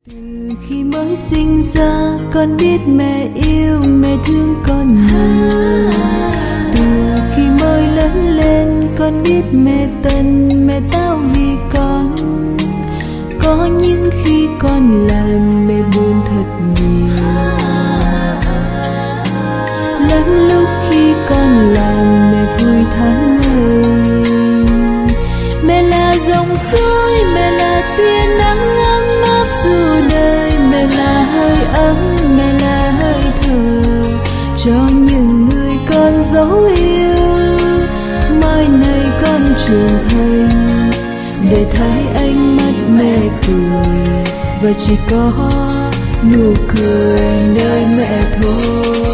Từ khi mới sinh ra con biết mẹ yêu mẹ thương con nhiều. Từ khi mới lớn lên con biết mẹ tận mẹ tao vì con. Có những khi con làm mẹ buồn thật nhiều. Lắm lúc khi con làm mẹ vui tháng ngày. Mẹ là dòng suối, mẹ là tia nắng ấm áp dù đời. Mẹ là hơi ấm, mẹ là hơi thở cho những người con dấu yêu. Mai này con trưởng thành để thấy ánh mắt mẹ cười, và chỉ có nụ cười nơi mẹ thôi.